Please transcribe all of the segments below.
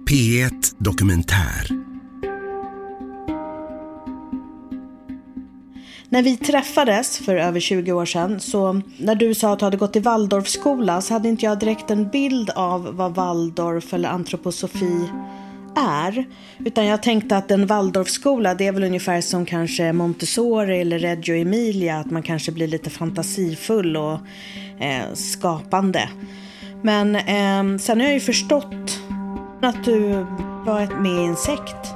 P1 Dokumentär. När vi träffades för över 20 år sedan, så när du sa att du hade gått i Waldorfskola, så hade inte jag direkt en bild av vad Waldorf eller antroposofi är. Utan jag tänkte att en Waldorfskola, det är väl ungefär som kanske Montessori eller Reggio Emilia, att man kanske blir lite fantasifull och skapande. Men sen har jag ju förstått att du var med i en sekt.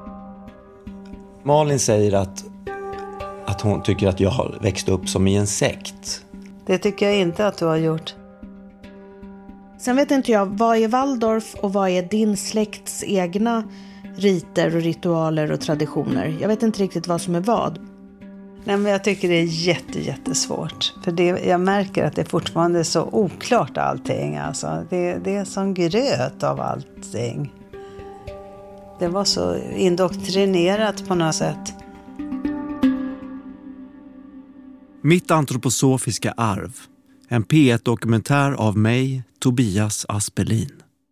Malin säger att hon tycker att jag har växt upp som i en sekt. Det tycker jag inte att du har gjort. Sen vet inte jag, vad är Waldorf och vad är din släkts egna riter och ritualer och traditioner? Jag vet inte riktigt vad som är vad. Nej, men jag tycker det är jättesvårt. För jag märker att det fortfarande är så oklart allting. Alltså. Det är som gröt av allting. Det var så indoktrinerat på något sätt. Mitt antroposofiska arv. En P1-dokumentär av mig, Tobias Aspelin.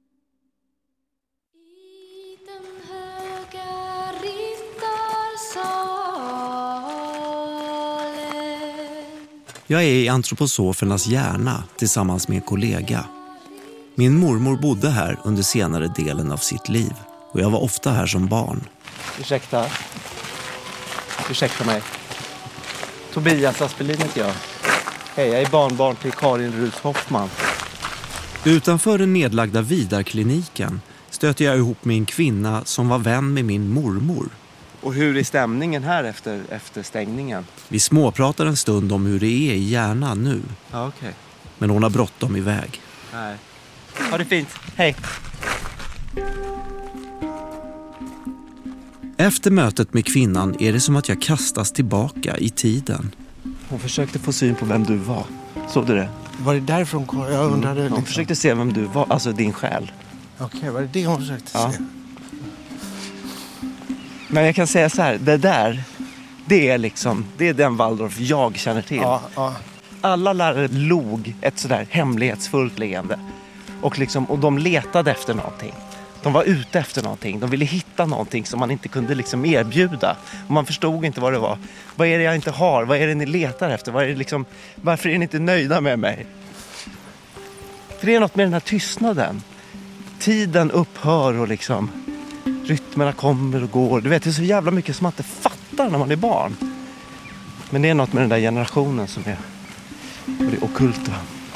Jag är i antroposofernas hjärna tillsammans med en kollega. Min mormor bodde här under senare delen av sitt liv och jag var ofta här som barn. Ursäkta mig. Tobias Aspelin heter jag. Hej, jag är barnbarn till Karin Rus Hoffman. Utanför den nedlagda Vidarkliniken stöter jag ihop med en kvinna som var vän med min mormor. Och hur är stämningen här efter stängningen? Vi småpratar en stund om hur det är i hjärnan nu. Ja, okej. Men hon har bråttom iväg. Nej. Ha det fint. Hej. Efter mötet med kvinnan är det som att jag kastas tillbaka i tiden. Hon försökte få syn på vem du var. Såg du det? Var det därifrån? Jag undrade Hon försökte se vem du var, alltså din själ. Okej, var det det hon försökte se? Men jag kan säga så här, det är den Waldorf jag känner till. Ja. Alla lärare log ett sådär hemlighetsfullt leende. Och de letade efter någonting. De var ute efter någonting. De ville hitta någonting som man inte kunde erbjuda. Och man förstod inte vad det var. Vad är det jag inte har? Vad är det ni letar efter? Varför är ni inte nöjda med mig? För det är något med den här tystnaden. Tiden upphör och rytmerna kommer och går. Du vet, det är så jävla mycket som man inte fattar när man är barn. Men det är något med den där generationen som är det ockulta.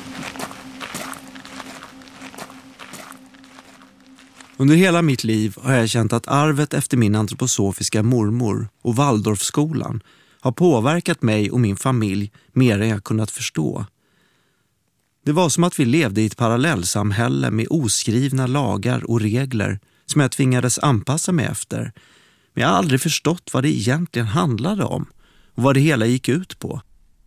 Under hela mitt liv har jag känt att arvet efter min antroposofiska mormor och Waldorfskolan har påverkat mig och min familj mer än jag kunnat förstå. Det var som att vi levde i ett parallellsamhälle med oskrivna lagar och regler som jag tvingades anpassa mig efter. Men jag har aldrig förstått vad det egentligen handlade om och vad det hela gick ut på.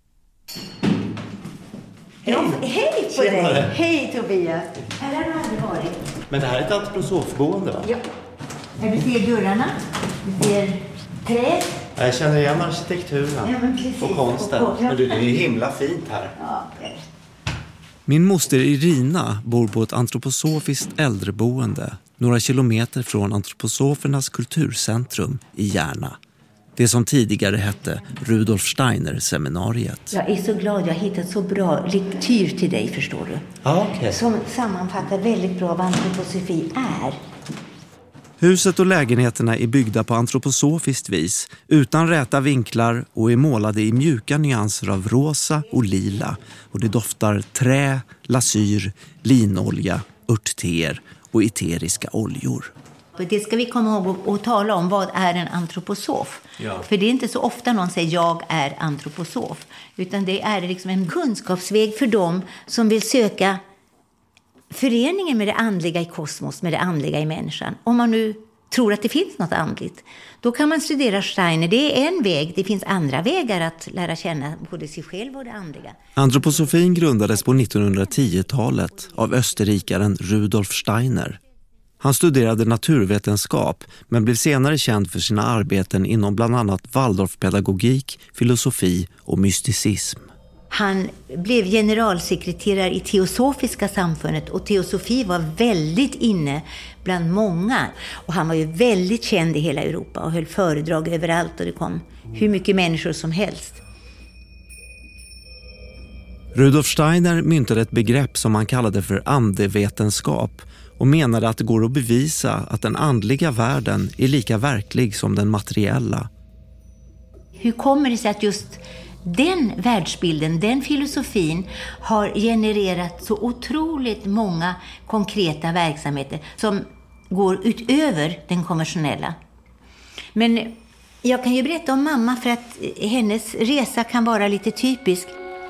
Hej på dig! Hej Tobias! Här har du aldrig varit. Men det här är ett antroposofboende, va? Ja. Du ser dörrarna, du ser träd. Jag känner igen arkitekturen och konsten. Men det är ju himla fint här. Ja. Min moster Irina bor på ett antroposofiskt äldreboende några kilometer från antroposofernas kulturcentrum i Järna. Det som tidigare hette Rudolf Steiner-seminariet. Jag är så glad jag hittat så bra lektyr till dig, förstår du. Ja, okej. Som sammanfattar väldigt bra vad antroposofi är. Huset och lägenheterna är byggda på antroposofiskt vis, utan räta vinklar och är målade i mjuka nyanser av rosa och lila. Och det doftar trä, lasyr, linolja, örtteer och eteriska oljor. Det ska vi komma ihåg och tala om, vad är en antroposof? Ja. För det är inte så ofta någon säger jag är antroposof. Utan det är en kunskapsväg för dem som vill söka föreningen med det andliga i kosmos, med det andliga i människan. Om man nu tror att det finns något andligt, då kan man studera Steiner. Det är en väg, det finns andra vägar att lära känna både sig själv och det andliga. Antroposofin grundades på 1910-talet av österrikaren Rudolf Steiner. Han studerade naturvetenskap men blev senare känd för sina arbeten inom bland annat Waldorfpedagogik, filosofi och mysticism. Han blev generalsekreterare i Teosofiska samfundet och teosofi var väldigt inne bland många. Och han var ju väldigt känd i hela Europa och höll föredrag överallt och det kom hur mycket människor som helst. Rudolf Steiner myntade ett begrepp som han kallade för andevetenskap och menade att det går att bevisa att den andliga världen är lika verklig som den materiella. Hur kommer det sig att just den världsbilden, den filosofin har genererat så otroligt många konkreta verksamheter som går utöver den konventionella? Men jag kan ju berätta om mamma för att hennes resa kan vara lite typisk.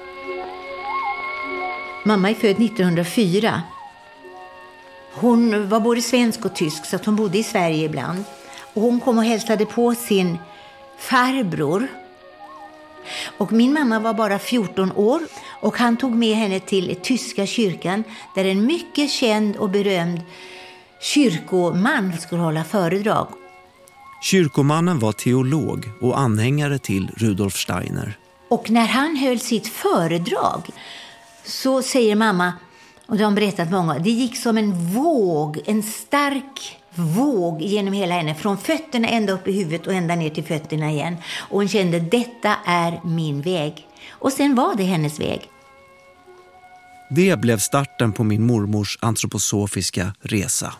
Mamma är född 1904. Hon var både svensk och tysk så att hon bodde i Sverige ibland. Och hon kom och hälsade på sin farbror. Och min mamma var bara 14 år och han tog med henne till tyska kyrkan där en mycket känd och berömd kyrkoman skulle hålla föredrag. Kyrkomannen var teolog och anhängare till Rudolf Steiner. Och när han höll sitt föredrag så säger mamma, och de har berättat många, det gick som en våg, en stark våg genom hela henne. Från fötterna ända upp i huvudet och ända ner till fötterna igen. Och hon kände, detta är min väg. Och sen var det hennes väg. Det blev starten på min mormors antroposofiska resa.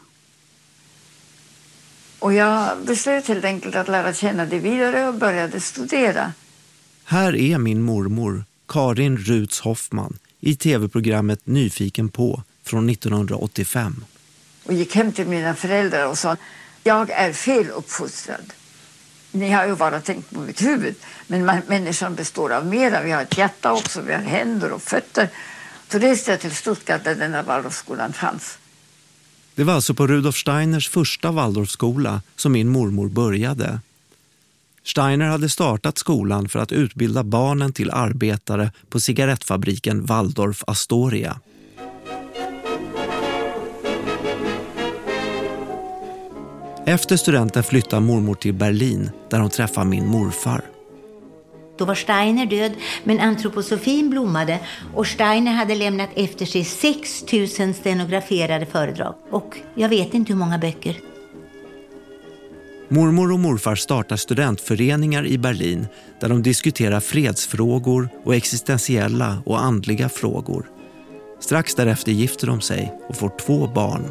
Och jag beslöt helt enkelt att lära känna det vidare och började studera. Här är min mormor, Karin Ruts Hoffman, i tv-programmet Nyfiken på från 1985. Och gick hem till mina föräldrar och sa, jag är fel uppfostrad. Ni har ju bara tänkt på mitt huvud. Men människan består av mera. Vi har ett hjärta också, vi har händer och fötter. Så reste jag till Stuttgart där denna Waldorfskolan fanns. Det var alltså på Rudolf Steiners första Waldorfskola som min mormor började. Steiner hade startat skolan för att utbilda barnen till arbetare på cigarettfabriken Waldorf Astoria. Efter studenten flyttade mormor till Berlin där hon träffade min morfar. Då var Steiner död, men antroposofin blommade och Steiner hade lämnat efter sig 6 000 stenograferade föredrag. Och jag vet inte hur många böcker. Mormor och morfar startar studentföreningar i Berlin där de diskuterar fredsfrågor och existentiella och andliga frågor. Strax därefter gifter de sig och får 2 barn.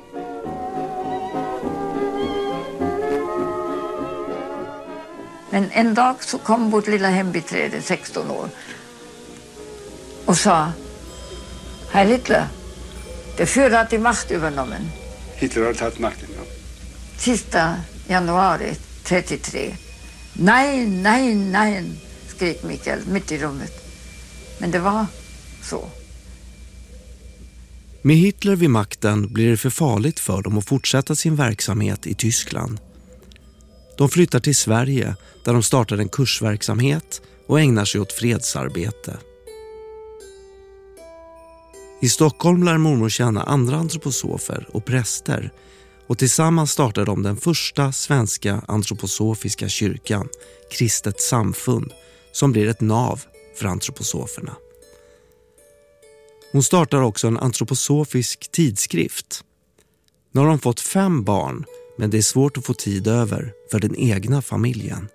Men en dag så kom vårt lilla hembiträde, 16 år, och sa, Herr Hitler, der Führer hat die Macht übernommen. Hitler har tagit makten, ja. Sista januari 33. Nej, nej, nej, skrek Mikael mitt i rummet. Men det var så. Med Hitler vid makten blir det för farligt för dem att fortsätta sin verksamhet i Tyskland. De flyttar till Sverige där de startar en kursverksamhet och ägnar sig åt fredsarbete. I Stockholm lär mormor känna andra antroposofer och präster och tillsammans startar de den första svenska antroposofiska kyrkan, Kristet samfund, som blir ett nav för antroposoferna. Hon startar också en antroposofisk tidskrift. Nu har de fått 5 barn, men det är svårt att få tid över för den egna familjen.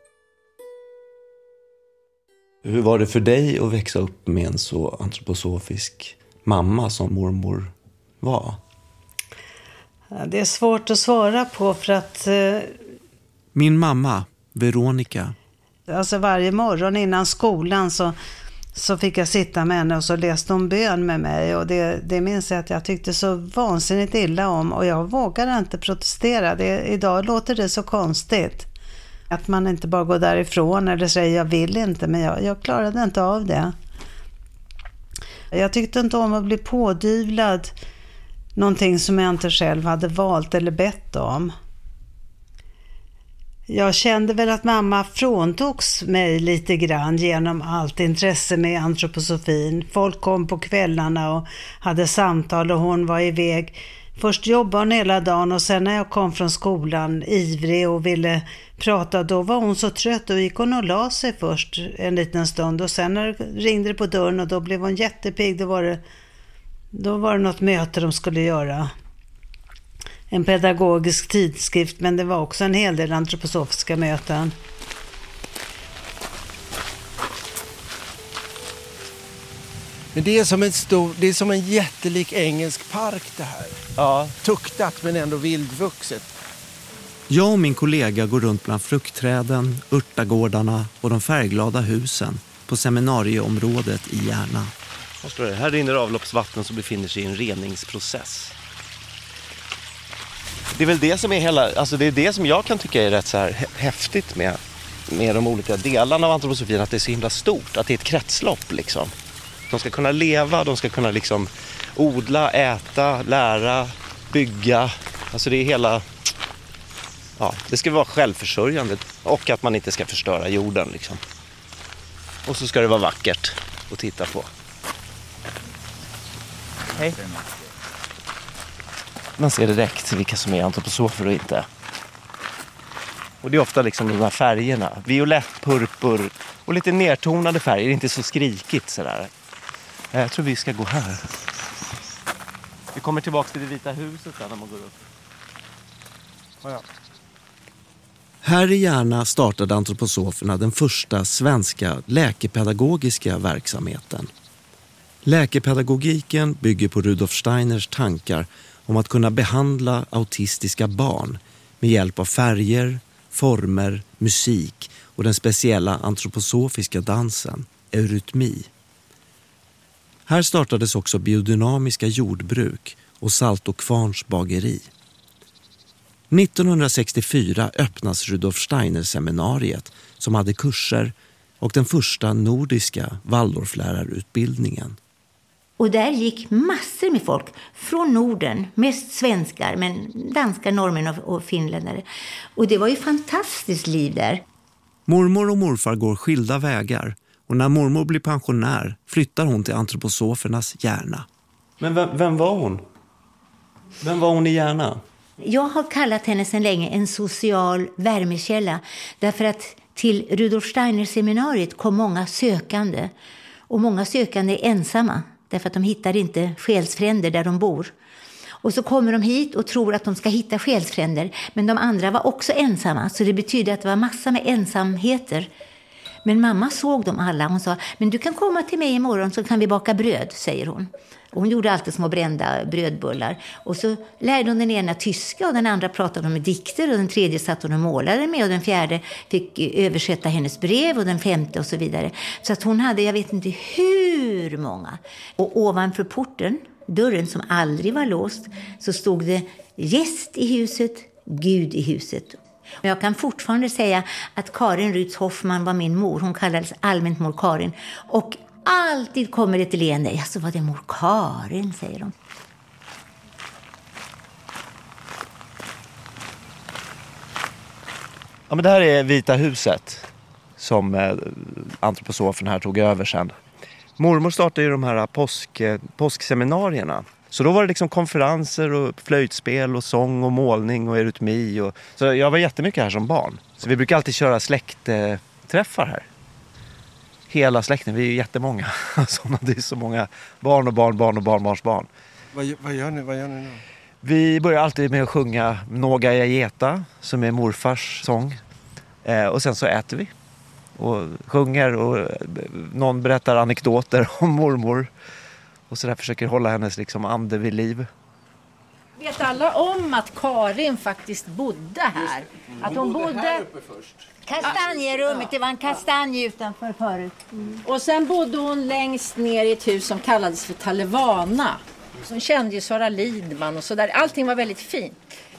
Hur var det för dig att växa upp med en så antroposofisk mamma som mormor var? Det är svårt att svara på för att... Min mamma, Veronica. Alltså varje morgon innan skolan så fick jag sitta med henne och så läste hon bön med mig. Och det minns jag att jag tyckte så vansinnigt illa om. Och jag vågade inte protestera. Idag låter det så konstigt. Att man inte bara går därifrån eller säger jag vill inte. Men jag klarade inte av det. Jag tyckte inte om att bli pådyvlad någonting som jag inte själv hade valt eller bett om. Jag kände väl att mamma fråntogs mig lite grann genom allt intresse med antroposofin. Folk kom på kvällarna och hade samtal och hon var iväg Först jobbade hon hela dagen och sen när jag kom från skolan ivrig och ville prata, då var hon så trött och gick hon och la sig först en liten stund och sen när det ringde på dörren och då blev hon jättepigg. Då var det något möte de skulle göra. En pedagogisk tidskrift, men det var också en hel del antroposofiska möten. Men det är som en jättelik engelsk park det här. Ja. Tuktat men ändå vildvuxet. Jag och min kollega går runt bland fruktträden, örtagårdarna och de färgglada husen på seminarieområdet i Järna. Vad står det? Här rinner avloppsvatten som befinner sig i en reningsprocess. Det är väl det som är det är det som jag kan tycka är rätt så här häftigt med de olika delarna av antroposofin, att det är så himla stort, att det är ett kretslopp liksom. De ska kunna leva, de ska kunna liksom odla, äta, lära, bygga. Alltså det är hela... Ja, det ska vara självförsörjande och att man inte ska förstöra jorden liksom. Och så ska det vara vackert att titta på. Hej. Man ser direkt vilka som är antroposofer och inte. Och det är ofta liksom de här färgerna. Violett, purpur och lite nertonade färger. Inte så skrikigt sådär. Jag tror vi ska gå här. Vi kommer tillbaka till det Vita huset där när man går upp. Ja. Här i Järna startade antroposoferna den första svenska läkepedagogiska verksamheten. Läkepedagogiken bygger på Rudolf Steiners tankar om att kunna behandla autistiska barn med hjälp av färger, former, musik och den speciella antroposofiska dansen, eurytmi. Här startades också biodynamiska jordbruk och Salt och Kvarns bageri. 1964 öppnas Rudolf Steiner-seminariet som hade kurser och den första nordiska Waldorflärarutbildningen. Och där gick massor med folk från Norden, mest svenskar, men danskar, norrmän och finländare. Och det var ju fantastiskt liv där. Mormor och morfar går skilda vägar och när mormor blir pensionär flyttar hon till antroposofernas Järna. Men vem var hon? Vem var hon i Järna? Jag har kallat henne sedan länge en social värmekälla. Därför att till Rudolf Steiner-seminariet kom många sökande. Och många sökande är ensamma. Därför att de hittar inte själsfränder där de bor. Och så kommer de hit och tror att de ska hitta själsfränder. Men de andra var också ensamma. Så det betyder att det var massa med ensamheter. Men mamma såg dem alla. Hon sa, men du kan komma till mig imorgon så kan vi baka bröd, säger hon. Och hon gjorde alltid små brända brödbullar. Och så lärde hon den ena tyska och den andra pratade med dikter. Och den tredje satt hon och målade med och den fjärde fick översätta hennes brev och den femte och så vidare. Så att hon hade, jag vet inte hur många. Och ovanför porten, dörren som aldrig var låst, så stod det gäst i huset, Gud i huset. Jag kan fortfarande säga att Karin Rytz Hoffman var min mor. Hon kallades allmänt mor Karin. Och alltid kommer det till leende. Ja, så var det mor Karin, säger de. Ja, men det här är Vita huset som antroposofen här tog över sen. Mormor startade ju de här påskseminarierna. Så då var det liksom konferenser och flöjtspel och sång och målning och eurytmi. Så jag var jättemycket här som barn. Så vi brukar alltid köra släktträffar här. Hela släkten, vi är jättemånga. Det är så många barn och barnbarns barn. Vad gör ni nu? Vi börjar alltid med att sjunga Någa jag geta, som är morfars sång. Och sen så äter vi. Och sjunger och någon berättar anekdoter om mormor. Och så där försöker hålla hennes liksom ande vid liv. Vet alla om att Karin faktiskt bodde här? Att hon bodde här uppe först. Kastanjerummet, det var en kastanj utanför förut. Och sen bodde hon längst ner i ett hus som kallades för Talevana. Hon kände ju Sara Lidman och sådär. Allting var väldigt fint.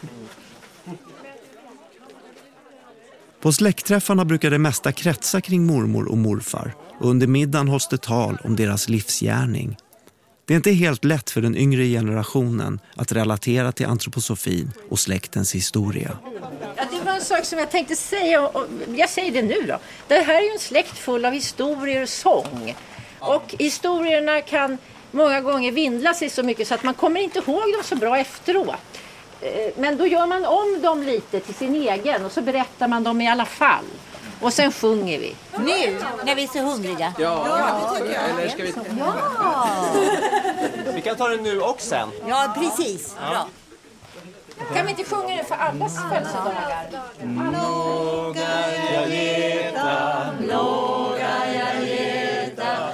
På släktträffarna brukar det mesta kretsa kring mormor och morfar. Och under middagen hålls det tal om deras livsgärning. Det är inte helt lätt för den yngre generationen att relatera till antroposofin och släktens historia. Ja, det var en sak som jag tänkte säga, och jag säger det nu då. Det här är ju en släkt full av historier och sång. Och historierna kan många gånger vindla sig så mycket så att man kommer inte ihåg dem så bra efteråt. Men då gör man om dem lite till sin egen och så berättar man dem i alla fall. Och sen sjunger vi. Nu, när vi är så hungriga. Ja, det tycker jag. Eller ska vi... Ja. Vi kan ta det nu och sen. Ja, precis. Bra. Kan vi inte sjunga det för allas födelsedagar? Någa jag geta, någa jag geta,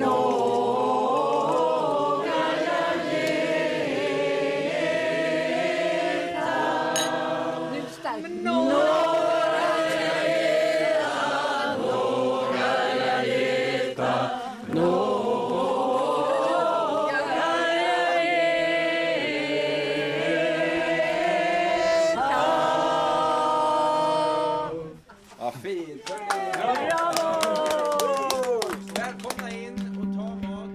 fint. Bravo! Välkomna in och ta mat.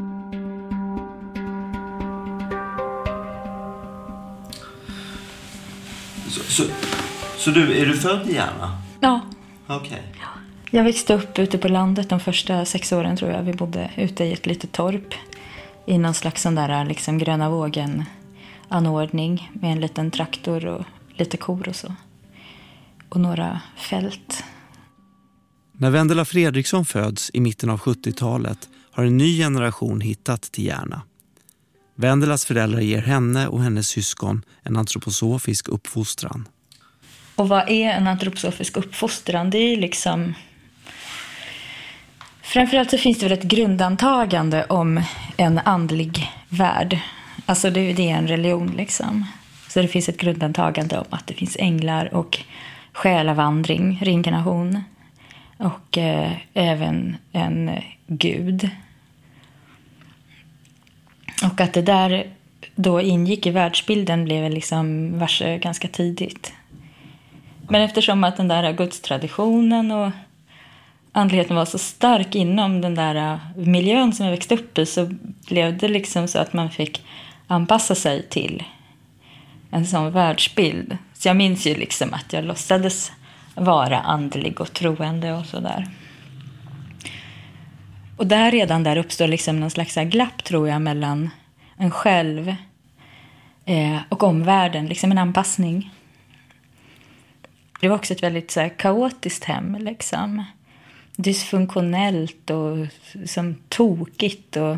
Så du, är du född i Järna? Ja. Okej. Ja. Jag växte upp ute på landet de första 6 åren tror jag. Vi bodde ute i ett litet torp. I någon slags sån där liksom gröna vågen anordning med en liten traktor och lite kor och så. Och några fält. När Vendela Fredriksson föds i mitten av 70-talet har en ny generation hittat till Järna. Vendelas föräldrar ger henne och hennes syskon en antroposofisk uppfostran. Och vad är en antroposofisk uppfostran? Det är liksom... Framförallt så finns det väl ett grundantagande om en andlig värld. Alltså det är en religion liksom. Så det finns ett grundantagande om att det finns änglar och själavandring, reinkarnation. Och även en gud. Och att det där då ingick i världsbilden blev liksom varse ganska tidigt. Men eftersom att den där gudstraditionen och andligheten var så stark inom den där miljön som jag växte upp i så blev det liksom så att man fick anpassa sig till en sån världsbild. Så jag minns ju liksom att jag låtsades vara andlig och troende och sådär. Och redan där uppstår liksom någon slags glapp tror jag mellan en själv och omvärlden, liksom en anpassning. Det var också ett väldigt så här, kaotiskt hem liksom. Dysfunktionellt och som tokigt och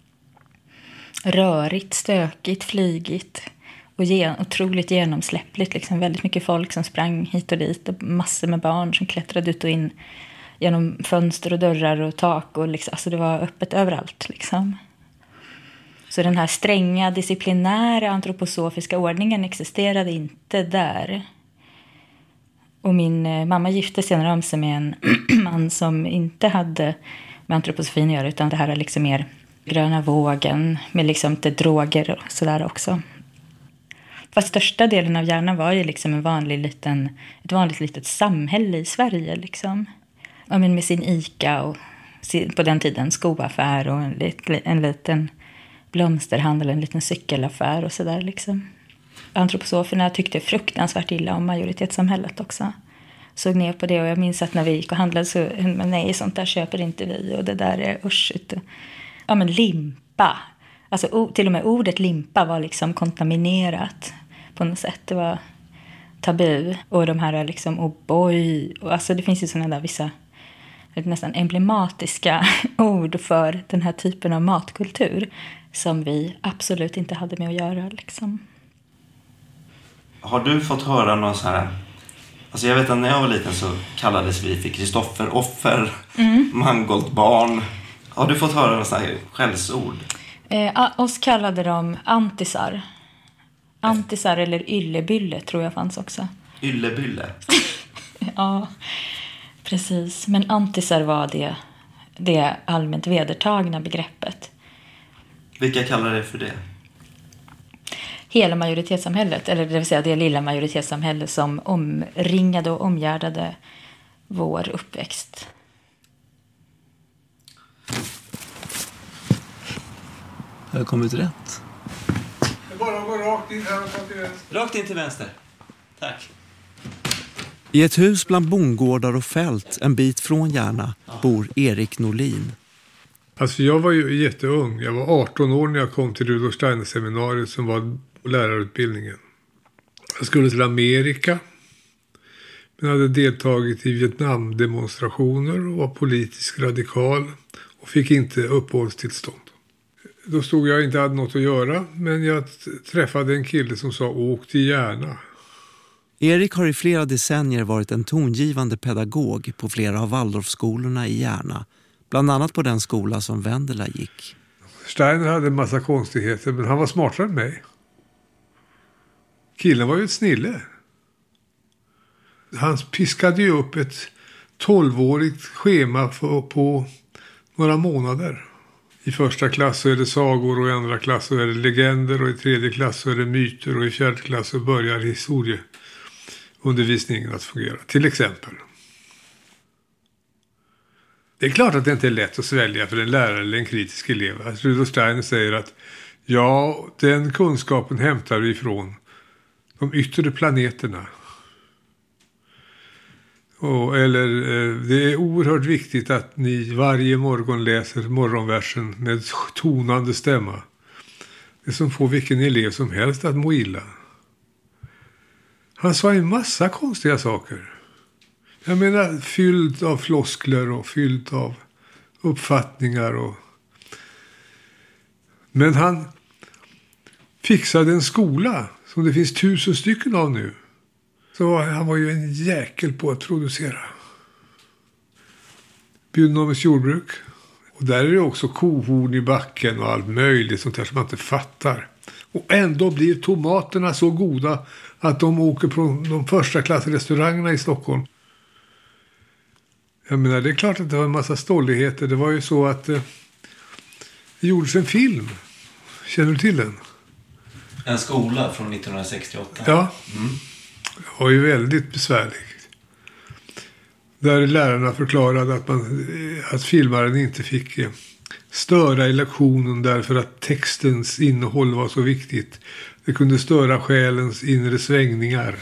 rörigt, stökigt, flygigt och otroligt genomsläppligt. Liksom. Väldigt mycket folk som sprang hit och dit och massor med barn som klättrade ut och in genom fönster och dörrar och tak. Och liksom, alltså det var öppet överallt. Liksom. Så den här stränga, disciplinära antroposofiska ordningen existerade inte där. Och min mamma gifte senare om sig med en man som inte hade med antroposofin att göra utan det här är liksom mer gröna vågen med liksom lite droger och sådär också. Fast största delen av Järna var ju liksom ett vanligt litet samhälle i Sverige liksom. Ja, men med sin ICA och på den tiden skoaffär och en liten blomsterhandel, en liten cykelaffär och sådär liksom. Antroposoferna tyckte fruktansvärt illa om majoritetssamhället också. Såg ner på det och jag minns att när vi gick och handlade så nej, sånt där köper inte vi och det där är uschigt. Ja men limpa. Alltså till och med ordet limpa var liksom kontaminerat på något sätt. Det var tabu. Och de här liksom O'boy. Alltså det finns ju sådana där vissa nästan emblematiska ord för den här typen av matkultur som vi absolut inte hade med att göra liksom. Har du fått höra någon så här... Alltså jag vet att när jag var liten så kallades vi för Kristoffer-offer, Mangoldbarn. Har du fått höra någon sån här skällsord? Oss kallade de antisar. Antisar eller yllebylle tror jag fanns också. Yllebylle? Ja, precis. Men antisar var det allmänt vedertagna begreppet. Vilka kallar det för det? Hela majoritetssamhället, eller det vill säga det lilla majoritetssamhälle som omringade och omgärdade vår uppväxt. Har jag kommit rätt? Det är bara att gå rakt in här och ta till vänster. Rakt in till vänster. Tack. I ett hus bland bondgårdar och fält en bit från Järna bor Erik Norlin. Alltså jag var ju jätteung. Jag var 18 år när jag kom till Rudolf Steiner-seminariet som var lärarutbildningen. Jag skulle till Amerika. Men hade deltagit i Vietnamdemonstrationer och var politisk radikal. Och fick inte uppehållstillstånd. Då stod jag inte hade något att göra. Men jag träffade en kille som sa åk till Järna. Erik har i flera decennier varit en tongivande pedagog på flera av Waldorfskolorna i Järna. Bland annat på den skola som Wendela gick. Steiner hade en massa konstigheter, men han var smartare än mig. Killen var ju ett snille. Han piskade ju upp ett 12-årigt schema på några månader. I första klass så är det sagor och i andra klass så är det legender och i tredje klass så är det myter och i fjärde klass så börjar historieundervisningen att fungera. Till exempel. Det är klart att det inte är lätt att svälja för en lärare eller en kritisk elev. Alltså Rudolf Steiner säger att ja, den kunskapen hämtar vi från de yttre planeterna. Eller det är oerhört viktigt att ni varje morgon läser morgonversen med tonande stämma. Det som får vilken elev som helst att må illa. Han sa en massa konstiga saker. Jag menar fylld av floskler och fylld av uppfattningar. Men han fixade en skola som det finns 1000 stycken av nu. Så han var ju en jäkel på att producera. Biodynamiskt jordbruk. Och där är det också kohorn i backen och allt möjligt sånt där som man inte fattar. Och ändå blir tomaterna så goda att de åker på de första klassrestaurangerna i Stockholm. Jag menar, det är klart att det var en massa stolligheter. Det var ju så att det gjordes en film. Känner du till den? En skola från 1968. Ja. Det var ju väldigt besvärligt. Där lärarna förklarade att filmaren inte fick störa i lektionen därför att textens innehåll var så viktigt. Det kunde störa själens inre svängningar.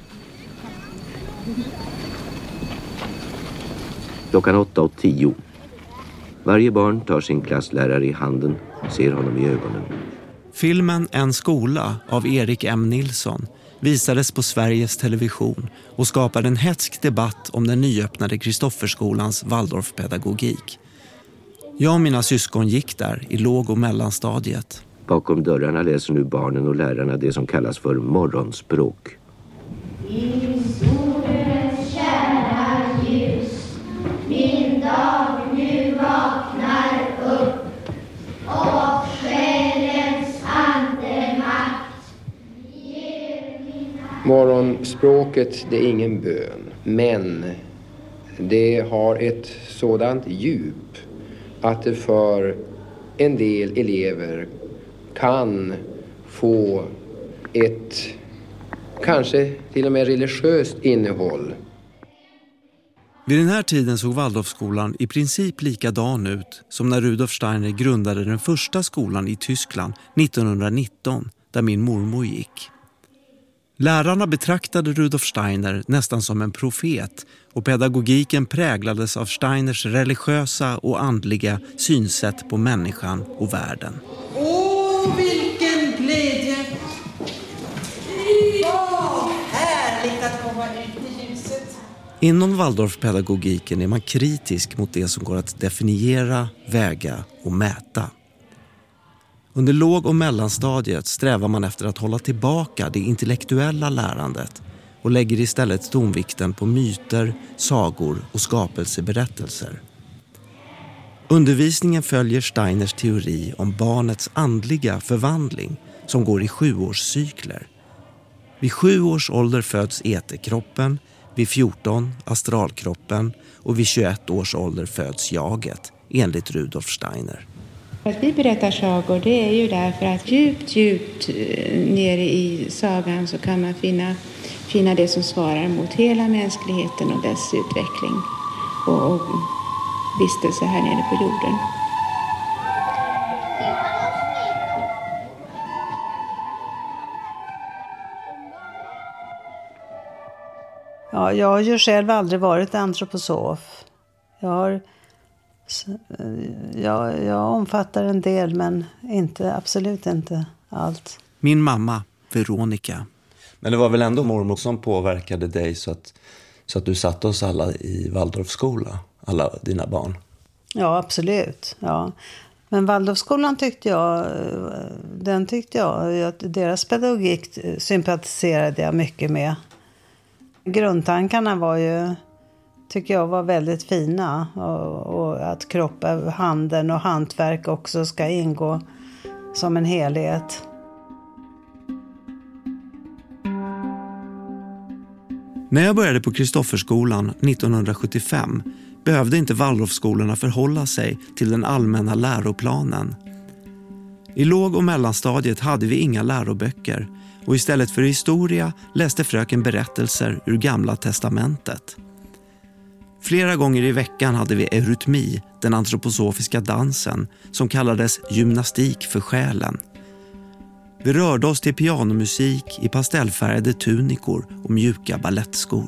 Klockan 8:10. Varje barn tar sin klasslärare i handen, ser honom i ögonen. Filmen En skola av Erik M. Nilsson visades på Sveriges Television och skapade en hätsk debatt om den nyöppnade Kristofferskolans Waldorfpedagogik. Jag och mina syskon gick där i låg- och mellanstadiet. Bakom dörrarna läser nu barnen och lärarna det som kallas för morgonspråk. I solens kärna ljus, min dag nu vaknar upp, och själens andemakt. Morgonspråket, det är ingen bön, men det har ett sådant djup att det för en del elever kan få ett kanske till och med religiöst innehåll. Vid den här tiden såg Waldorfskolan i princip likadan ut som när Rudolf Steiner grundade den första skolan i Tyskland 1919, där min mormor gick. Lärarna betraktade Rudolf Steiner nästan som en profet och pedagogiken präglades av Steiners religiösa och andliga synsätt på människan och världen. Åh, vilken glädje! Vad härligt att komma ut i ljuset! Inom Waldorfpedagogiken är man kritisk mot det som går att definiera, väga och mäta. Under låg- och mellanstadiet strävar man efter att hålla tillbaka det intellektuella lärandet och lägger istället tonvikten på myter, sagor och skapelseberättelser. Undervisningen följer Steiners teori om barnets andliga förvandling som går i 7-årscykler. Vid 7 års ålder föds eterkroppen, vid 14 astralkroppen och vid 21 års ålder föds jaget, enligt Rudolf Steiner. Att vi berättar sagor, det är ju därför att djupt nere i sagan så kan man finna det som svarar mot hela mänskligheten och dess utveckling och vistelse här nere på jorden. Ja, jag har ju själv aldrig varit antroposof. Jag har Så, jag omfattar en del, men absolut inte allt. Min mamma, Veronica. Men det var väl ändå mormor som påverkade dig så att du satte oss alla i Waldorfskola, alla dina barn? Ja, absolut. Ja. Men Waldorfskolan tyckte jag, deras pedagogik sympatiserade jag mycket med. Grundtankarna var ju, tycker jag, var väldigt fina. Och att kroppen, handen och hantverk också ska ingå som en helhet. När jag började på Kristofferskolan 1975 behövde inte Waldorfskolorna förhålla sig till den allmänna läroplanen. I låg- och mellanstadiet hade vi inga läroböcker och istället för historia läste fröken berättelser ur Gamla testamentet. Flera gånger i veckan hade vi eurytmi, den antroposofiska dansen, som kallades gymnastik för själen. Vi rörde oss till pianomusik i pastellfärgade tunikor och mjuka ballettskor.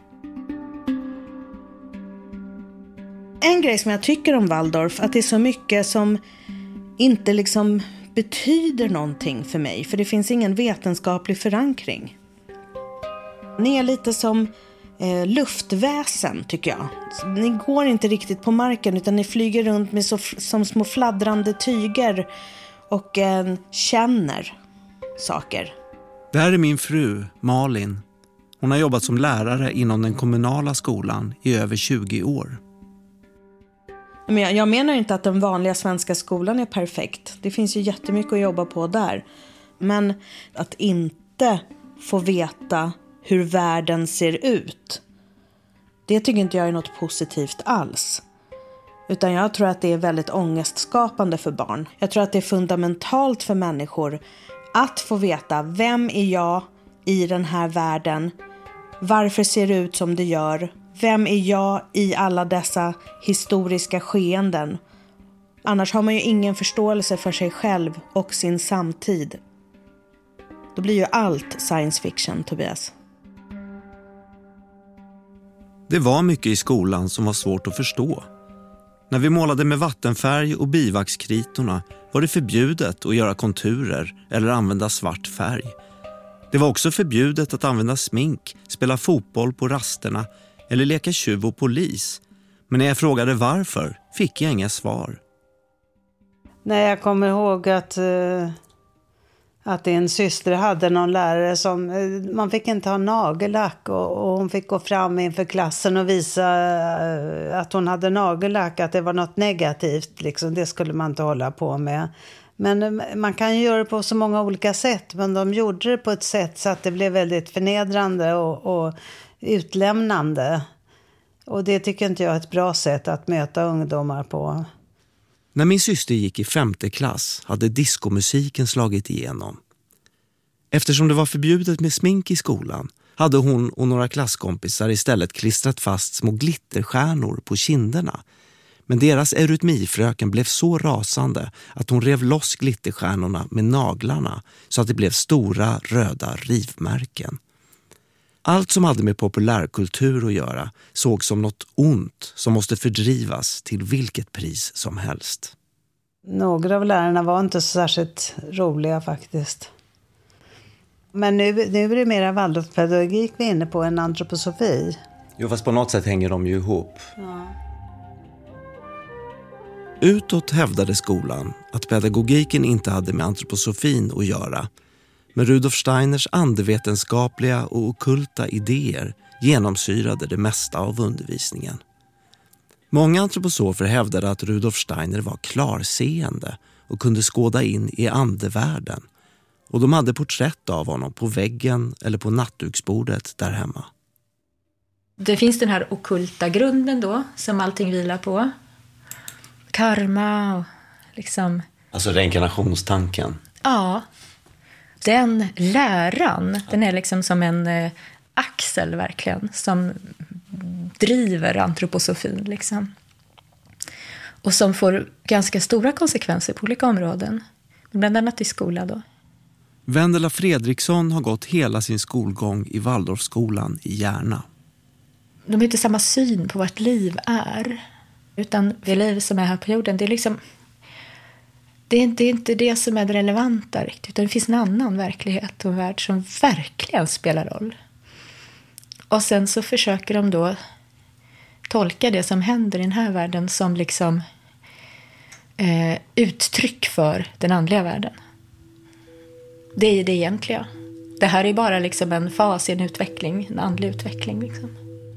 En grej som jag tycker om Waldorf, att det är så mycket som inte liksom betyder någonting för mig. För det finns ingen vetenskaplig förankring. Ni är lite som luftväsen, tycker jag. Ni går inte riktigt på marken, utan ni flyger runt med som små fladdrande tyger och känner saker. Det här är min fru, Malin. Hon har jobbat som lärare inom den kommunala skolan i över 20 år. Men jag menar inte att den vanliga svenska skolan är perfekt. Det finns ju jättemycket att jobba på där. Men att inte få veta hur världen ser ut, det tycker inte jag är något positivt alls. Utan jag tror att det är väldigt ångestskapande för barn. Jag tror att det är fundamentalt för människor att få veta: vem är jag i den här världen? Varför ser det ut som det gör? Vem är jag i alla dessa historiska skeenden? Annars har man ju ingen förståelse för sig själv och sin samtid. Då blir ju allt science fiction, Tobias. Det var mycket i skolan som var svårt att förstå. När vi målade med vattenfärg och bivaxkritorna var det förbjudet att göra konturer eller använda svart färg. Det var också förbjudet att använda smink, spela fotboll på rasterna eller leka tjuv och polis. Men när jag frågade varför fick jag inga svar. Nej, jag kommer ihåg att din syster hade någon lärare som... Man fick inte ha nagellack och hon fick gå fram inför klassen och visa att hon hade nagellack, att det var något negativt. Liksom. Det skulle man inte hålla på med. Men man kan ju göra det på så många olika sätt. Men de gjorde det på ett sätt så att det blev väldigt förnedrande och utlämnande. Och det tycker inte jag är ett bra sätt att möta ungdomar på. När min syster gick i 5:e klass hade diskomusiken slagit igenom. Eftersom det var förbjudet med smink i skolan hade hon och några klasskompisar istället klistrat fast små glitterstjärnor på kinderna. Men deras eurytmifröken blev så rasande att hon rev loss glitterstjärnorna med naglarna så att det blev stora röda rivmärken. Allt som hade med populärkultur att göra såg som något ont som måste fördrivas till vilket pris som helst. Några av lärarna var inte så särskilt roliga faktiskt. Men nu är det mera Waldorfpedagogik vi är inne på än antroposofi. Jo, fast på något sätt hänger de ju ihop. Ja. Utåt hävdade skolan att pedagogiken inte hade med antroposofin att göra. Men Rudolf Steiners andevetenskapliga och ockulta idéer genomsyrade det mesta av undervisningen. Många antroposofer hävdade att Rudolf Steiner var klarseende och kunde skåda in i andevärlden. Och de hade porträtt av honom på väggen eller på nattduksbordet där hemma. Det finns den här ockulta grunden då som allting vilar på. Karma och liksom... Alltså reinkarnationstanken. Ja. Den läran, den är liksom som en axel verkligen som driver antroposofin liksom. Och som får ganska stora konsekvenser på olika områden. Bland annat i skolan då. Vendela Fredriksson har gått hela sin skolgång i Waldorfskolan i Järna. De har inte samma syn på vad ett liv är. Utan det liv som är här på jorden, det är liksom... Det är inte det som är det relevanta riktigt. Utan det finns en annan verklighet och värld som verkligen spelar roll. Och sen så försöker de då tolka det som händer i den här världen som liksom uttryck för den andliga världen. Det är det egentliga. Det här är bara liksom en fas i en utveckling, en andlig utveckling liksom.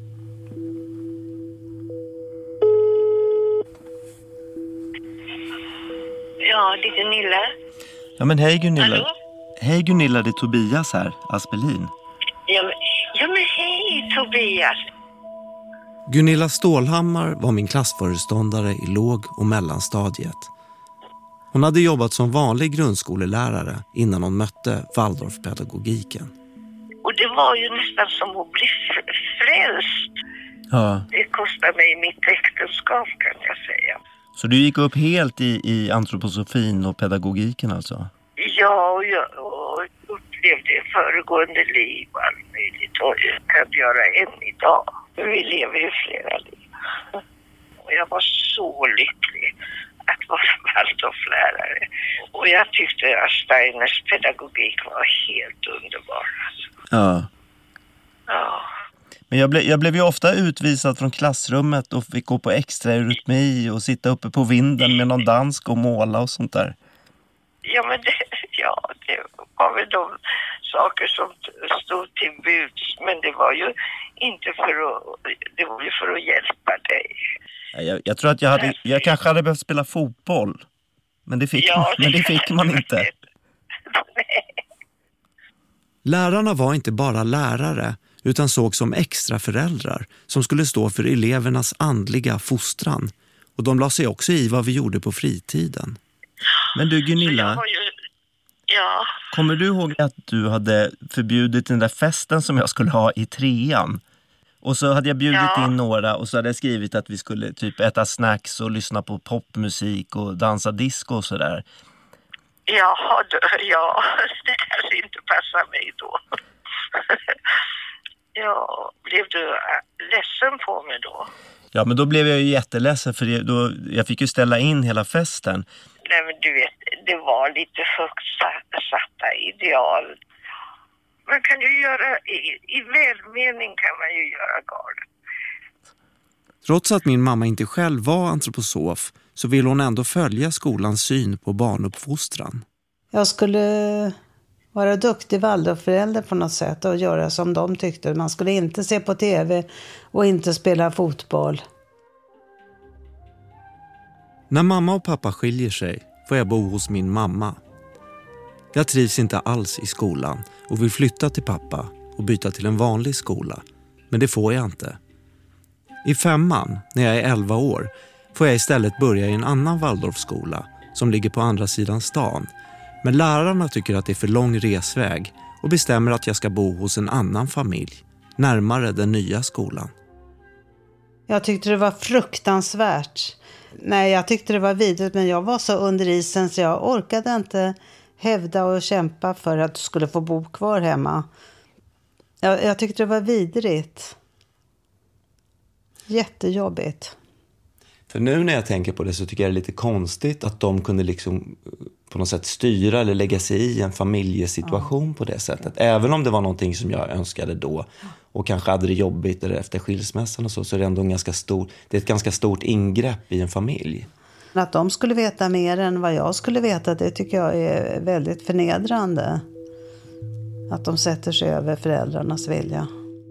Ja, det är Gunilla. Ja, men hej Gunilla. Hallå? Hej Gunilla, det är Tobias här, Aspelin. Ja men hej Tobias. Gunilla Stålhammar var min klassföreståndare i låg- och mellanstadiet. Hon hade jobbat som vanlig grundskolelärare innan hon mötte Waldorfpedagogiken. Och det var ju nästan som att bli frälst. Ja. Det kostade mig mitt äktenskap kan jag säga. Så du gick upp helt i antroposofin och pedagogiken alltså? Ja, och jag upplevde föregående liv och allt möjligt. Och jag kan göra än idag. Vi lever ju flera liv. Och jag var så lycklig att vara Waldorflärare. Och jag tyckte att Steiners pedagogik var helt underbar. Ja. Ja. Men jag blev ju ofta utvisad från klassrummet och fick gå på extra eurytmi och sitta uppe på vinden med någon dansk och måla och sånt där. Ja, men det var väl de saker som stod till buds. Men det var ju inte det var ju för att hjälpa dig. Jag tror att jag kanske hade behövt spela fotboll. Men det fick man inte. Lärarna var inte bara lärare utan såg som extra föräldrar som skulle stå för elevernas andliga fostran. Och de la sig också i vad vi gjorde på fritiden. Men du Gunilla, ja. Kommer du ihåg att du hade förbjudit den där festen som jag skulle ha i 3:an? Och så hade jag bjudit in några och så hade jag skrivit att vi skulle typ äta snacks och lyssna på popmusik och dansa disco och sådär. Ja, det kanske inte passar mig då. Ja, blev du ledsen på mig då? Ja, men då blev jag ju jätteledsen för jag fick ju ställa in hela festen. Nej, men du vet, det var lite högt satta ideal. Man kan ju göra, i välmening kan man ju göra galet. Trots att min mamma inte själv var antroposof så vill hon ändå följa skolans syn på barnuppfostran. Jag skulle vara duktig Waldorfförälder på något sätt och göra som de tyckte. Man skulle inte se på tv och inte spela fotboll. När mamma och pappa skiljer sig får jag bo hos min mamma. Jag trivs inte alls i skolan och vill flytta till pappa och byta till en vanlig skola. Men det får jag inte. I 5:an, när jag är 11 år, får jag istället börja i en annan Waldorfskola som ligger på andra sidan stan. Men lärarna tycker att det är för lång resväg och bestämmer att jag ska bo hos en annan familj, närmare den nya skolan. Jag tyckte det var fruktansvärt. Nej, jag tyckte det var vidrigt, men jag var så under isen så jag orkade inte hävda och kämpa för att du skulle få bo kvar hemma. Jag tyckte det var vidrigt. Jättejobbigt. För nu när jag tänker på det så tycker jag det är lite konstigt att de kunde liksom på något sätt styra eller lägga sig i en familjesituation på det sättet. Även om det var någonting som jag önskade då och kanske hade det jobbigt eller efter skilsmässan och så är det ändå det är ett ganska stort ingrepp i en familj. Att de skulle veta mer än vad jag skulle veta, det tycker jag är väldigt förnedrande. Att de sätter sig över föräldrarnas vilja.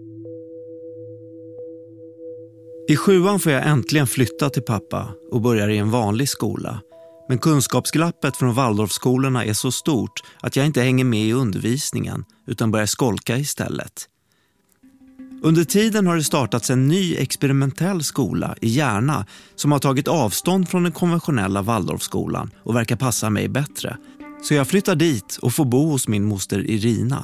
I 7:an får jag äntligen flytta till pappa och börjar i en vanlig skola. Men kunskapsglappet från Waldorfskolorna är så stort att jag inte hänger med i undervisningen utan börjar skolka istället. Under tiden har det startats en ny experimentell skola i Järna som har tagit avstånd från den konventionella Waldorfskolan och verkar passa mig bättre. Så jag flyttar dit och får bo hos min moster Irina.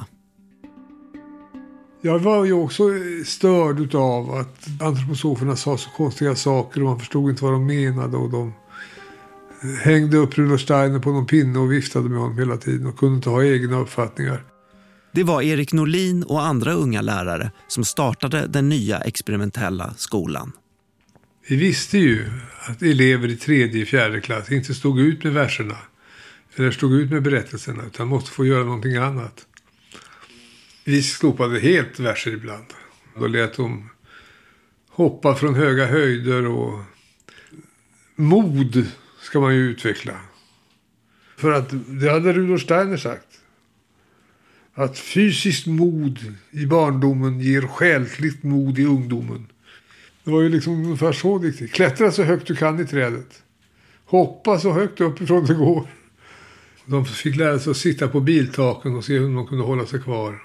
Jag var ju också störd av att antroposoferna sa så konstiga saker och man förstod inte vad de menade och de hängde upp Rudolf Steiner på någon pinne och viftade med honom hela tiden och kunde inte ha egna uppfattningar. Det var Erik Norlin och andra unga lärare som startade den nya experimentella skolan. Vi visste ju att elever i 3:e och 4:e klass inte stod ut med verserna eller stod ut med berättelserna utan måste få göra någonting annat. Vi slopade helt verser ibland. Då lät de hoppa från höga höjder och mod ska man ju utveckla. För att det hade Rudolf Steiner sagt. Att fysiskt mod i barndomen ger själsligt mod i ungdomen. Det var ju liksom ungefär så viktigt. Klättra så högt du kan i trädet. Hoppa så högt uppifrån det går. De fick lära sig att sitta på biltaken och se hur de kunde hålla sig kvar.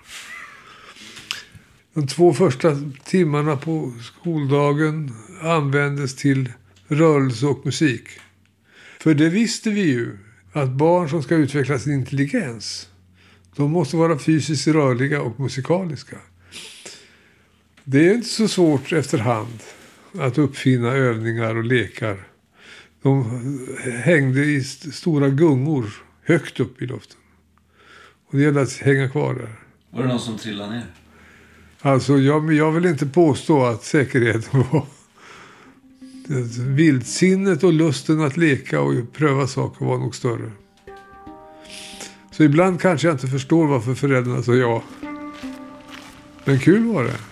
De 2 första timmarna på skoldagen användes till rörelse och musik. För det visste vi ju att barn som ska utveckla sin intelligens, de måste vara fysiskt rörliga och musikaliska. Det är inte så svårt efterhand att uppfinna övningar och lekar. De hängde i stora gungor högt upp i luften. Och det gällde att hänga kvar där. Var det någon som trillade ner? Alltså jag vill inte påstå att säkerheten var... Vildsinnet och lusten att leka och pröva saker var nog större. Så ibland kanske jag inte förstår varför föräldrarna sa ja. Men kul var det.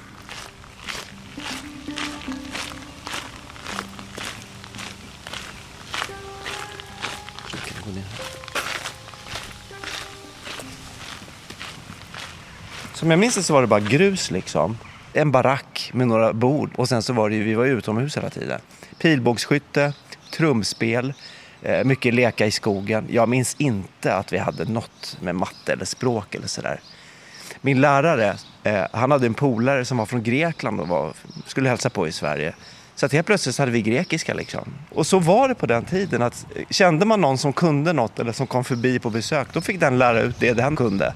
Som jag minns det så var det bara grus liksom. En barack med några bord. Och sen så var det ju, vi var utomhus hela tiden. Pilbågsskytte, trumspel, mycket leka i skogen. Jag minns inte att vi hade något med matte eller språk eller sådär. Min lärare, han hade en polare som var från Grekland och skulle hälsa på i Sverige. Så att helt plötsligt hade vi grekiska liksom. Och så var det på den tiden att kände man någon som kunde något eller som kom förbi på besök, då fick den lära ut det han kunde.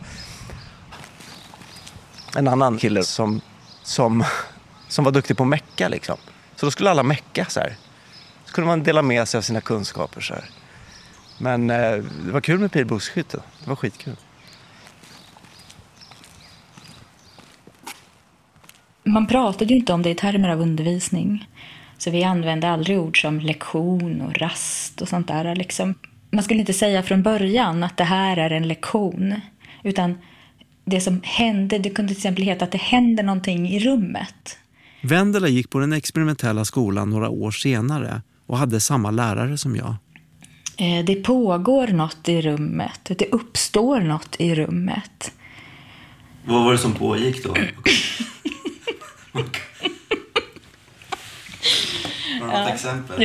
En annan kille som var duktig på mecka liksom. Så då skulle alla mecka så här. Så kunde man dela med sig av sina kunskaper så här. Men det var kul med pilbågsskytte. Det var skitkul. Man pratade ju inte om det i termer av undervisning. Så vi använde aldrig ord som lektion och rast och sånt där. Liksom. Man skulle inte säga från början att det här är en lektion. Utan det som hände, det kunde till exempel heta att det hände någonting i rummet. Vendela gick på den experimentella skolan några år senare och hade samma lärare som jag. Det pågår något i rummet. Det uppstår något i rummet. Vad var det som pågick då? Har du något exempel?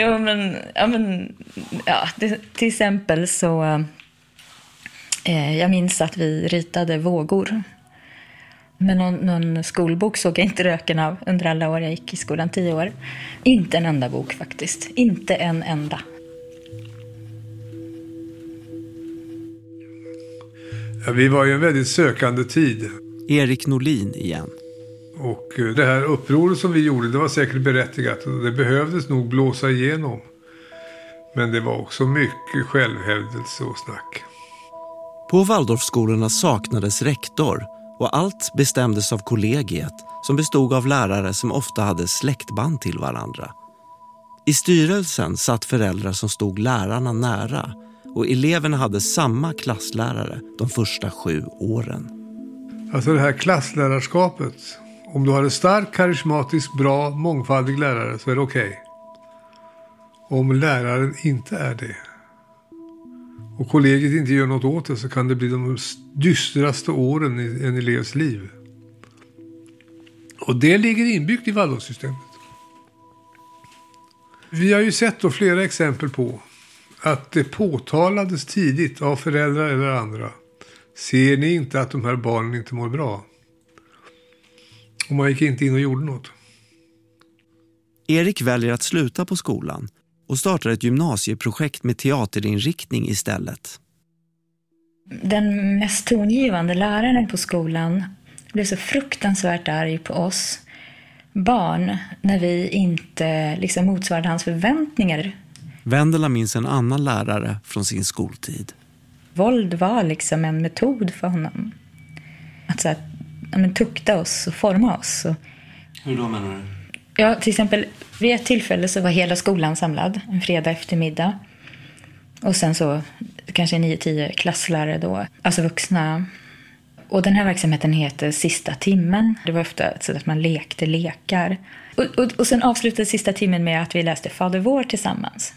Till exempel så... jag minns att vi ritade vågor. Men någon skolbok såg jag inte röken av under alla år jag gick i skolan, 10 år. Inte en enda bok faktiskt. Inte en enda. Ja, vi var ju en väldigt sökande tid. Erik Norlin igen. Och det här upproret som vi gjorde, det var säkert berättigat. Det behövdes nog blåsa igenom. Men det var också mycket självhävdelse och snack. På Waldorfskolorna saknades rektor och allt bestämdes av kollegiet som bestod av lärare som ofta hade släktband till varandra. I styrelsen satt föräldrar som stod lärarna nära och eleverna hade samma klasslärare de första 7 åren. Alltså det här klasslärarskapet, om du har en stark, karismatisk, bra, mångfaldig lärare så är det okej. Om läraren inte är det och kollegiet inte gör något åt det så kan det bli de dystraste åren i en elevs liv. Och det ligger inbyggt i Waldorfsystemet. Vi har ju sett då flera exempel på att det påtalades tidigt av föräldrar eller andra. Ser ni inte att de här barnen inte mår bra? Och man gick inte in och gjorde något. Erik väljer att sluta på skolan och startar ett gymnasieprojekt med teaterinriktning istället. Den mest tongivande läraren på skolan blev så fruktansvärt arg på oss barn när vi inte liksom motsvarade hans förväntningar. Vendela minns en annan lärare från sin skoltid. Våld var liksom en metod för honom. Att så här, tukta oss och forma oss. Hur då menar du? Ja, till exempel vid ett tillfälle så var hela skolan samlad en fredag eftermiddag. Och sen så kanske 9-10 klasslärare då, alltså vuxna. Och den här verksamheten heter Sista timmen. Det var ofta så att man lekte lekar. Och sen avslutade sista timmen med att vi läste Fader vår tillsammans.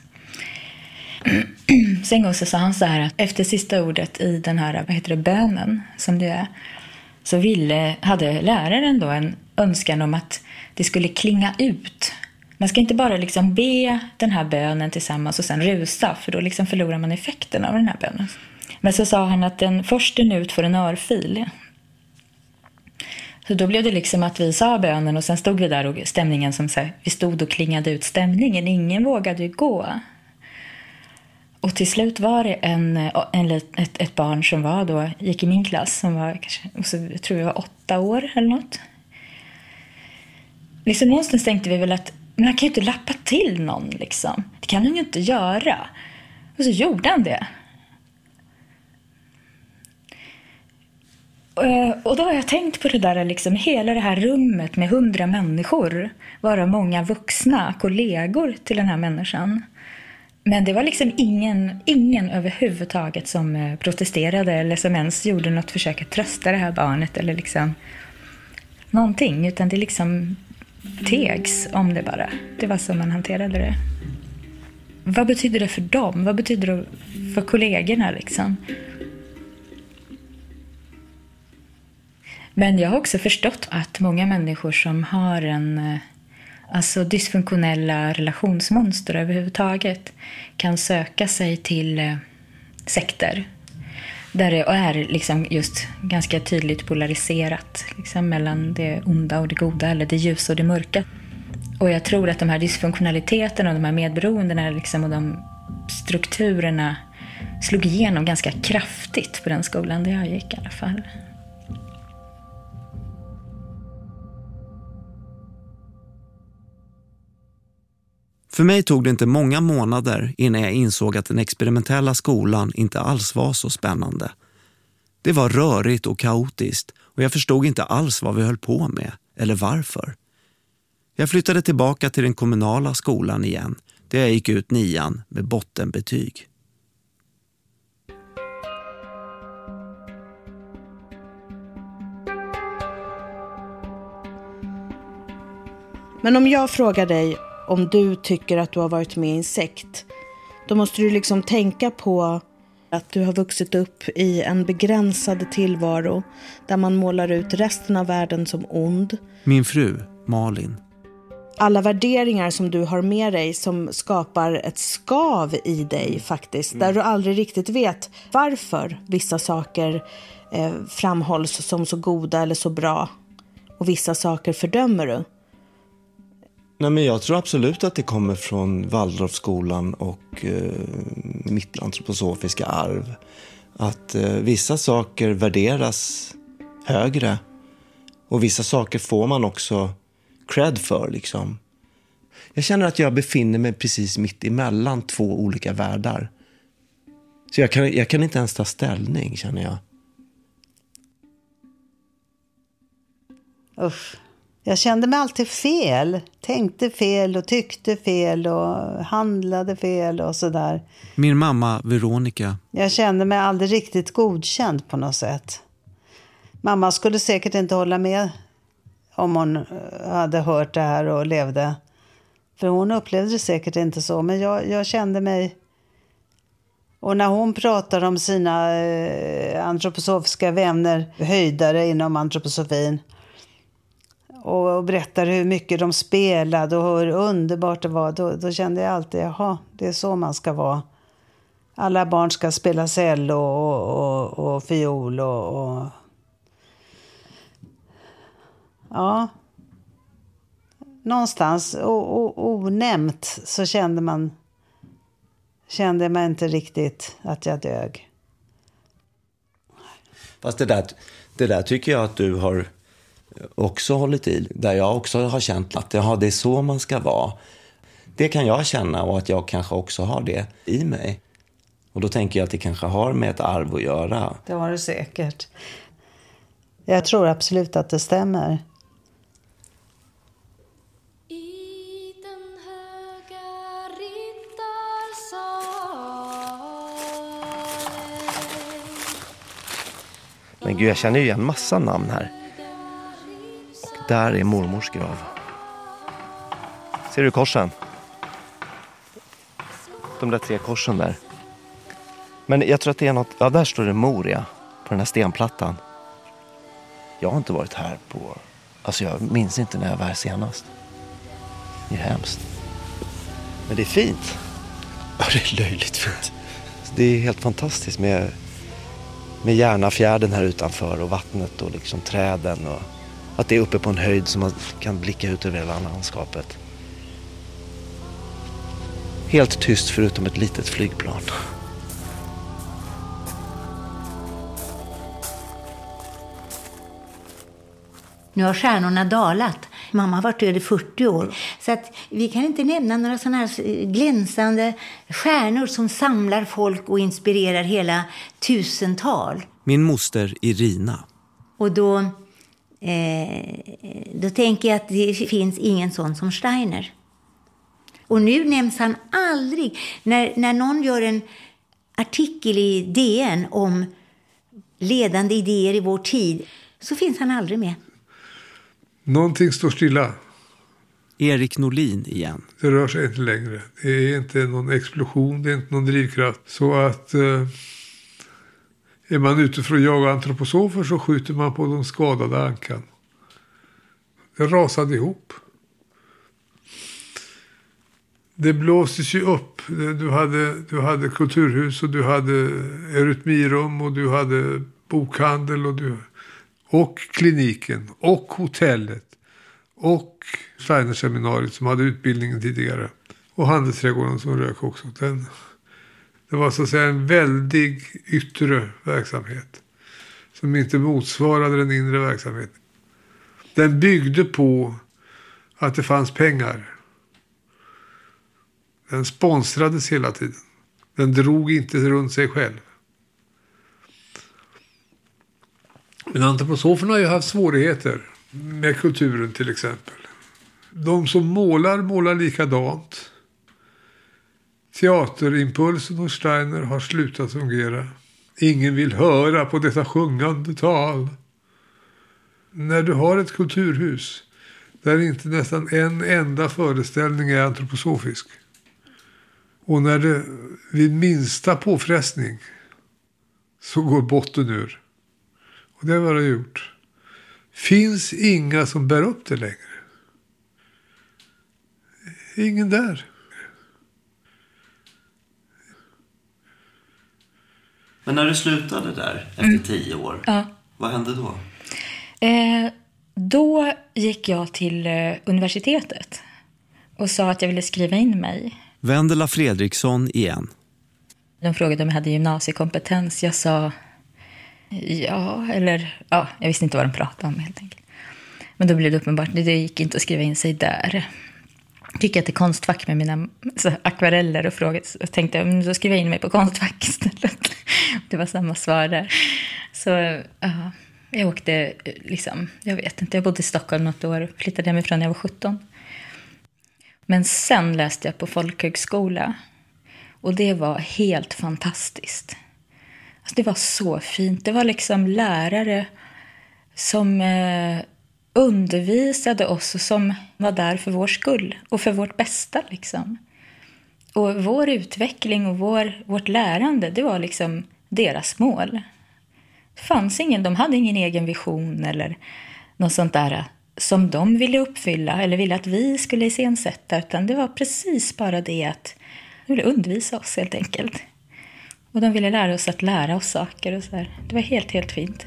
Sen gång så sa han så här att efter sista ordet i den här, bönen som det är, så hade läraren då en önskan om att det skulle klinga ut. Man ska inte bara liksom be den här bönen tillsammans och sen rusa, för då liksom förlorar man effekten av den här bönen. Men så sa han att den försten ut får en örfil. Så då blev det liksom att vi sa bönen och sen stod vi där och stämningen som så här, vi stod och klingade ut stämningen. Ingen vågade ju gå. Och till slut var det ett barn som var då, gick i min klass, som var kanske, och så, jag tror jag var 8 år eller något. Liksom någonstans tänkte vi väl att men han kan ju inte lappa till någon liksom. Det kan han ju inte göra. Och så gjorde han det. Och då har jag tänkt på det där liksom, hela det här rummet med 100 människor, vara många vuxna kollegor till den här människan. Men det var liksom ingen överhuvudtaget som protesterade eller som ens gjorde något försök att trösta det här barnet eller liksom någonting, utan det liksom tegs om det bara. Det var så man hanterade det. Vad betyder det för dem? Vad betyder det för kollegorna liksom? Men jag har också förstått att många människor som har dysfunktionella relationsmönster överhuvudtaget kan söka sig till sekter där det är liksom just ganska tydligt polariserat liksom mellan det onda och det goda, eller det ljusa och det mörka. Och jag tror att de här dysfunktionaliteterna och de här medberoendena liksom, och de strukturerna slog igenom ganska kraftigt på den skolan där jag gick i alla fall. För mig tog det inte många månader innan jag insåg att den experimentella skolan inte alls var så spännande. Det var rörigt och kaotiskt och jag förstod inte alls vad vi höll på med eller varför. Jag flyttade tillbaka till den kommunala skolan igen, där jag gick ut 9:an med bottenbetyg. Men om jag frågar dig om du tycker att du har varit med i en sekt, då måste du liksom tänka på att du har vuxit upp i en begränsad tillvaro där man målar ut resten av världen som ond. Min fru, Malin. Alla värderingar som du har med dig som skapar ett skav i dig faktiskt, där du aldrig riktigt vet varför vissa saker framhålls som så goda eller så bra och vissa saker fördömer du. Nej, men jag tror absolut att det kommer från Waldorfskolan och mitt antroposofiska arv. Att vissa saker värderas högre och vissa saker får man också cred för liksom. Jag känner att jag befinner mig precis mitt emellan 2 olika världar. Så jag kan inte ens ta ställning, känner jag. Uff. Jag kände mig alltid fel. Tänkte fel och tyckte fel och handlade fel och sådär. Min mamma Veronica. Jag kände mig aldrig riktigt godkänd på något sätt. Mamma skulle säkert inte hålla med om hon hade hört det här och levde. För hon upplevde det säkert inte så. Men jag kände mig... Och när hon pratar om sina antroposofiska vänner, höjdare inom antroposofin, och berättar hur mycket de spelade och hur underbart det var, då kände jag alltid, jaha, det är så man ska vara. Alla barn ska spela cello och fiol och... Ja. Någonstans onämnt så kände jag inte riktigt att jag dög. Fast det där tycker jag att du har också hållit i, där jag också har känt att det är så man ska vara. Det kan jag känna, och att jag kanske också har det i mig. Och då tänker jag att det kanske har med ett arv att göra. Det har det säkert. Jag tror absolut att det stämmer. Herregud, jag känner ju igen massa namn här. Och där är mormors grav. Ser du korsen? De där 3 korsen där. Men jag tror att det är något... Ja, där står det Moria på den här stenplattan. Jag har inte varit här på... Alltså jag minns inte när jag var här senast. Det är hemskt. Men det är fint. Ja, det är löjligt fint. Det är helt fantastiskt med Järnafjärden här utanför och vattnet och liksom träden. Och att det är uppe på en höjd som man kan blicka ut över hela landskapet. Helt tyst förutom ett litet flygplan. Nu har stjärnorna dalat. Mamma har varit död i 40 år. Så att vi kan inte nämna några sådana här glänsande stjärnor som samlar folk och inspirerar hela tusental. Min moster Irina. Och då tänker jag att det finns ingen sån som Steiner. Och nu nämns han aldrig. När någon gör en artikel i DN om ledande idéer i vår tid så finns han aldrig med. Någonting står stilla. Erik Norlin igen. Det rör sig inte längre. Det är inte någon explosion, det är inte någon drivkraft. Så att är man ute för att jaga antroposofer så skjuter man på de skadade ankan. Det rasade ihop. Det blåstes ju upp. Du hade kulturhus och du hade Eurytmirum och du hade bokhandel och kliniken och hotellet och Steiner-seminariet som hade utbildningen tidigare och handelsträdgården som rök också. Det var så att säga en väldig yttre verksamhet som inte motsvarade den inre verksamheten. Den byggde på att det fanns pengar. Den sponsrades hela tiden. Den drog inte runt sig själv. Men antroposoferna har ju haft svårigheter med kulturen till exempel. De som målar likadant. Teaterimpulsen hos Steiner har slutat fungera. Ingen vill höra på detta sjungande tal. När du har ett kulturhus där inte nästan en enda föreställning är antroposofisk. Och när det vid minsta påfrestning så går botten ur. Och det har det gjort. Finns inga som bär upp det längre. Ingen där. Men när du slutade där efter 10 år, vad hände då? Då gick jag till universitetet och sa att jag ville skriva in mig. Vendela Fredriksson igen. De frågade om jag hade gymnasiekompetens. Jag sa jag visste inte vad de pratade om helt enkelt. Men då blev det uppenbart att det gick inte att skriva in sig där. Jag tycker att det är konstfack med mina akvareller och frågade. Och tänkte jag, då skriver jag in mig på konstfack istället. Det var samma svar där. Så jag åkte jag vet inte, jag bodde i Stockholm något år. Flyttade hemifrån när jag var 17. Men sen läste jag på folkhögskola. Och det var helt fantastiskt. Alltså det var så fint. Det var lärare som undervisade oss och som var där för vår skull. Och för vårt bästa Och vår utveckling och vårt lärande, det var deras mål. Det fanns de hade ingen egen vision eller något sånt där som de ville uppfylla eller ville att vi skulle iscensätta, utan det var precis bara det att de ville undervisa oss helt enkelt. Och de ville lära oss att lära oss saker och så här. Det var helt fint.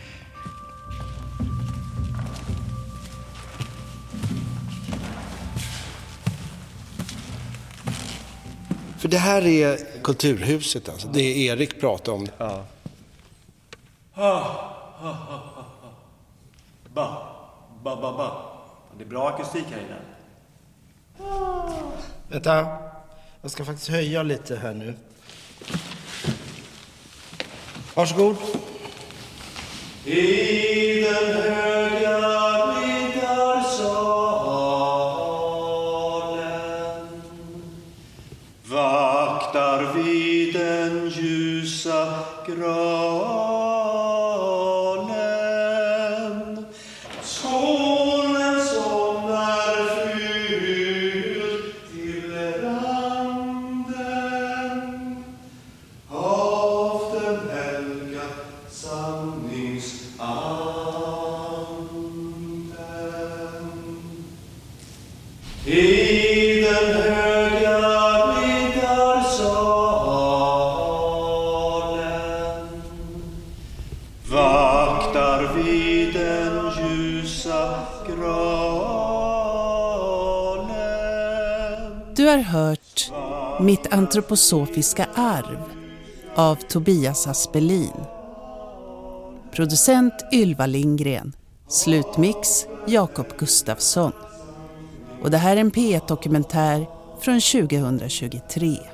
För det här är kulturhuset alltså. Det är Erik pratar om. Ja. Det är bra akustik här inne. Vänta. Jag ska faktiskt höja lite här nu. Varsågod. I den höga riddarsalen vaktar vi den ljusa graalen. I den höga riddarsalen vaktar vi den ljusa granen. Du har hört Mitt antroposofiska arv av Tobias Aspelin. Producent Ylva Lindgren. Slutmix Jakob Gustafsson. Och det här är en P1-dokumentär från 2023.